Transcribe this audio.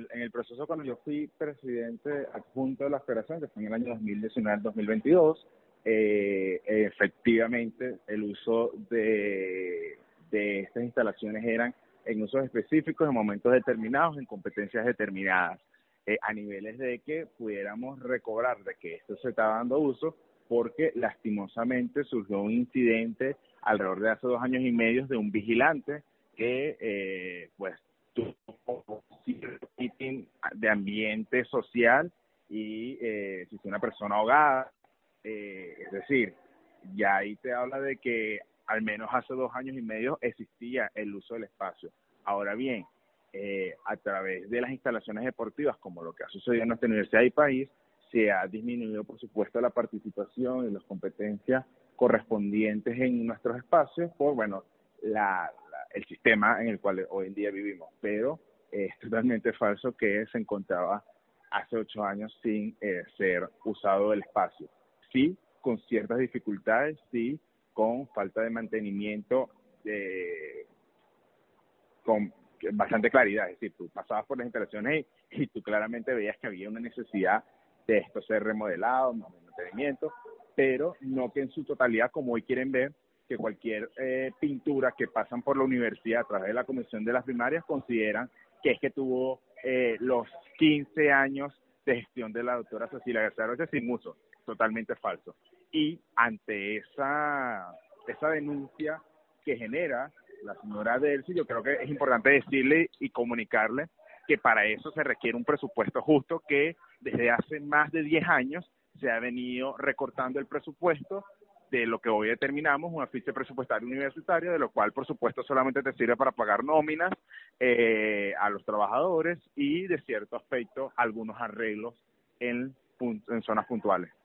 en el proceso cuando yo fui presidente adjunto de la federación, que fue en el año 2019-2022, efectivamente el uso de estas instalaciones eran en usos específicos, en momentos determinados, en competencias determinadas, a niveles de que pudiéramos recobrar de que esto se estaba dando uso, porque lastimosamente surgió un incidente alrededor de hace 2 años y medio de un vigilante que pues tuvo meeting de ambiente social y si es una persona ahogada, es decir, ya ahí te habla de que al menos hace 2 años y medio existía el uso del espacio. Ahora bien, a través de las instalaciones deportivas, como lo que ha sucedido en nuestra universidad y país, se ha disminuido, por supuesto, la participación y las competencias correspondientes en nuestros espacios por, bueno, el sistema en el cual hoy en día vivimos. Pero es totalmente falso que se encontraba hace 8 años sin ser usado el espacio. Sí, con ciertas dificultades, sí, con falta de mantenimiento, con bastante claridad. Es decir, tú pasabas por las instalaciones y tú claramente veías que había una necesidad de esto ser remodelado, mantenimiento, pero no que en su totalidad, como hoy quieren ver, que cualquier pintura que pasan por la universidad a través de la comisión de las primarias consideran que es que tuvo los 15 años de gestión de la doctora Cecilia García Rocha sin uso. Totalmente falso. Y ante esa denuncia que genera la señora Delcy, yo creo que es importante decirle y comunicarle que para eso se requiere un presupuesto justo, que desde hace más de 10 años se ha venido recortando el presupuesto de lo que hoy determinamos, un afiche presupuestario universitario, de lo cual, por supuesto, solamente te sirve para pagar nóminas a los trabajadores y, de cierto aspecto, algunos arreglos en zonas puntuales.